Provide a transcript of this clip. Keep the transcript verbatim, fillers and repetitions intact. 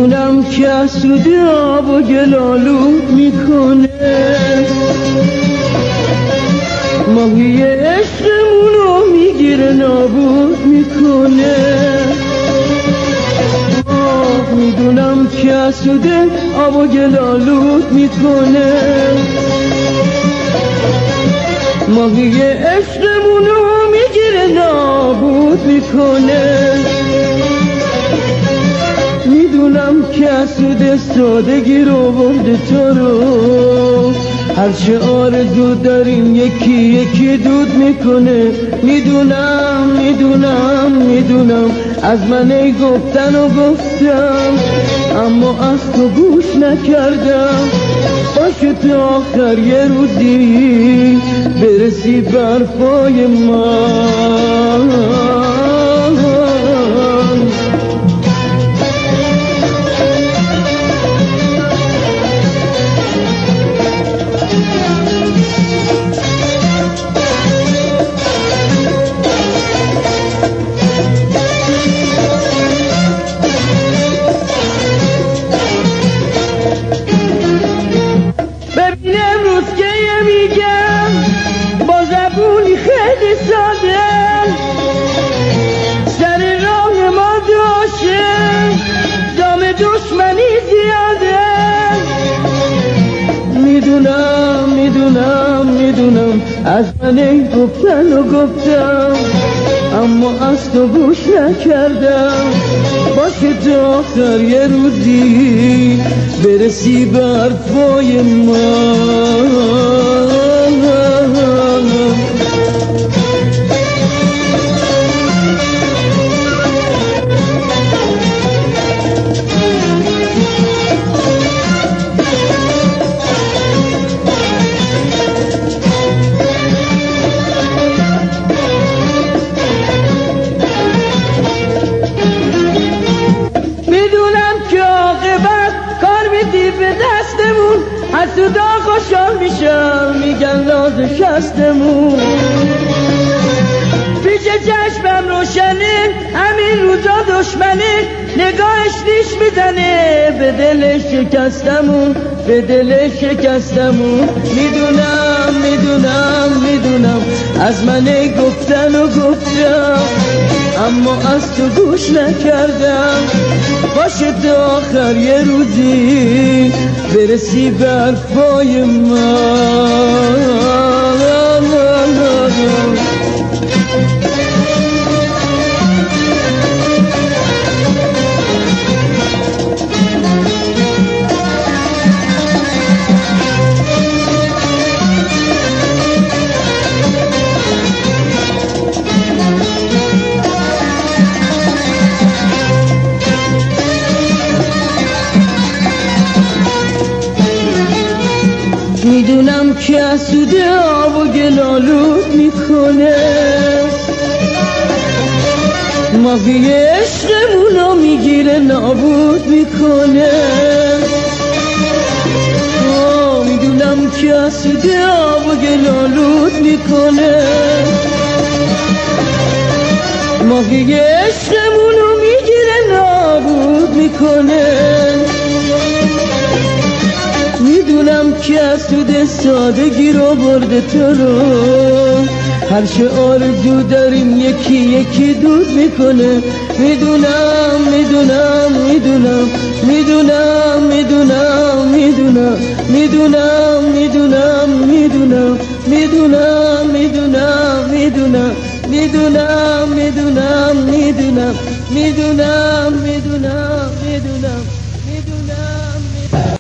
میدونم که حسودی آب و گل آلود میکنه، ماهی عشقمونو میگیره نابود میکنه. میدونم که حسوده آب و گل آلود میکنه، ماهی عشقمونو میگیره نابود میکنه. میدونم که حسوده سادگی رو برده تو رو، هرچه آرزو داریم یکی یکی دود میکنه. میدونم میدونم میدونم از من ای گفتن و گفتم، اما از تو گوش نکردم. باشه تا آخر یه روزی برسی برفای من. خیلی ساده سر راه ما داشه، دام دشمنی زیاده. میدونم میدونم میدونم از من این گفتن و گفتم، اما از تو گوش نکردم. باشه تا آخر یه روزی برسی برفای من. به دستمون حسودا خوشحال میشم، میگن راز شستمون. پیش چشمم روشنه همین روزا دشمنه، نگاهش نیش میزنه به دل شکستمون، به دل شکستمون. میدونم میدونم میدونم از من گفتن و گفتم، اما از تو گوش نکردم. باشه تا آخر یه روزی برسی برفای من. میدونم که حسوده آب و گل آلود میکنه، ماهی عشقمونو میگیره نابود میکنه. میدونم که حسوده آب و گل آلود میکنه، ماهی عشقمونو میگیره نابود میکنه. میدونم که حسود سادگی رو برده تو رو، هرچه آرزو داریم یکی یکی دود میکنه. میدونم میدونم میدونم میدونم میدونم میدونم میدونم میدونم میدونم میدونم میدونم میدونم میدونم میدونم میدونم میدونم میدونم